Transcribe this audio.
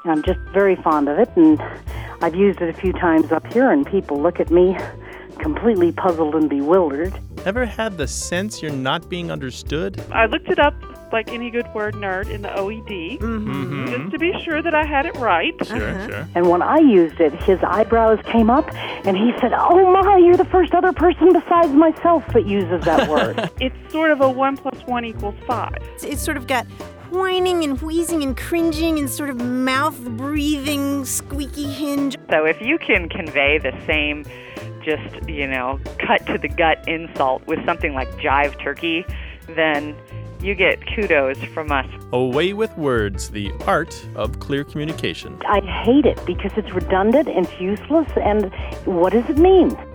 I'm just very fond of it, and I've used it a few times up here, and people look at me completely puzzled and bewildered. Ever had the sense you're not being understood? I looked it up like any good word nerd in the OED, just to be sure that I had it right. Sure. And when I used it, his eyebrows came up, and he said, "Oh my, you're the first other person besides myself that uses that word." It's sort of a 1 + 1 = 5. It's sort of got whining and wheezing and cringing and sort of mouth-breathing, squeaky hinge. So if you can convey the same just, cut-to-the-gut insult with something like jive turkey, then you get kudos from us. Away with words, the art of clear communication. I hate it because it's redundant and it's useless, and what does it mean?